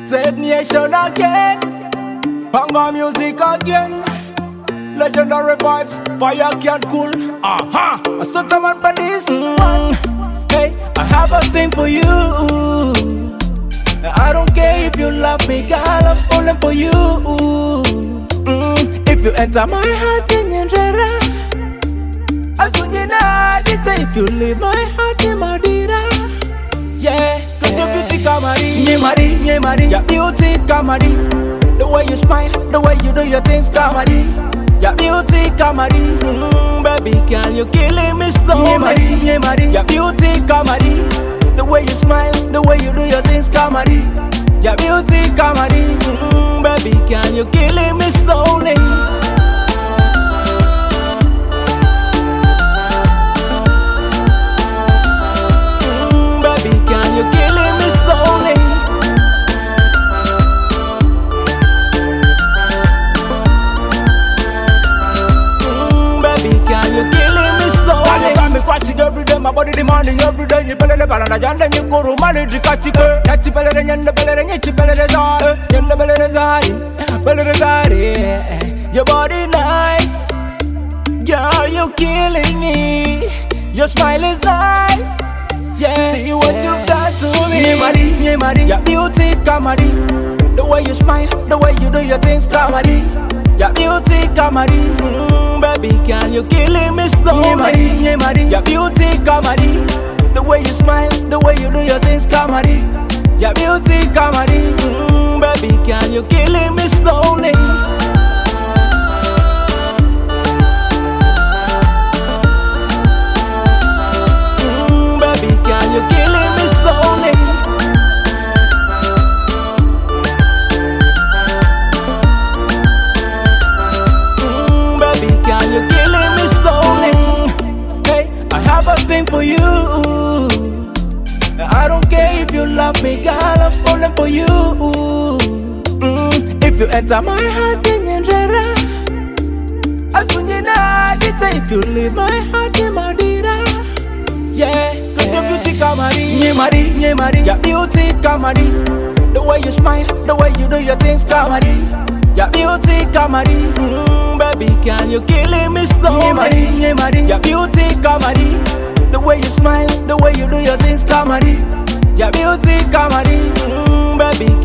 Take nation again, Banga music again. Legendary vibes, fire can't cool. Aha, I stuck a man for this one. Hey, I have a thing for you. I don't care if you love me, girl, I'm falling for you. If you enter my heart, then you're as soon you know, it's if you leave my heart, you're Madira. Yeah, cause your beauty Kamari, Nye Mari, your beauty Kamari. The way you smile, the way you do your things Kamari. Your beauty Kamari, baby girl, you killing me slowly. Nye Mari, your beauty Kamari. The way you smile, the way you do your things Kamari. Your beauty Kamari, baby girl, you killing me slowly. You're killing me slowly. Baby, can you killing me slowly? You got me crashing every day, my body demanding every day. You better never run again, then you go to manage Kachika. That's better than you better than you better than you better than your body nice. Girl, you're killing me. Your smile is nice. Yeah, see what you've done to me. Nye Mari, your beauty Kamari. The way you smile, the way you do your things Kamari. Your beauty Kamari, baby girl, you killing me slowly. Nye Mari, your beauty Kamari. The way you smile, the way you do your things Kamari. Your beauty Kamari, baby girl, you killing me slowly. You're killing me slowly. Baby, girl, you're killing me slowly. Hey, I have a thing for you. I don't care if you love me, girl, I'm falling for you. If you enter my heart, then you're as soon you know, it's if you leave my heart, you're Madira. Yeah, cause your beauty Kamari, Nye Mari, your beauty Kamari. The way you smile, the way you do your things Kamari. Your beauty Kamari, baby girl, you killing me slowly. Nye Mari, your beauty Kamari. The way you smile, the way you do your things Kamari. Your beauty Kamari, baby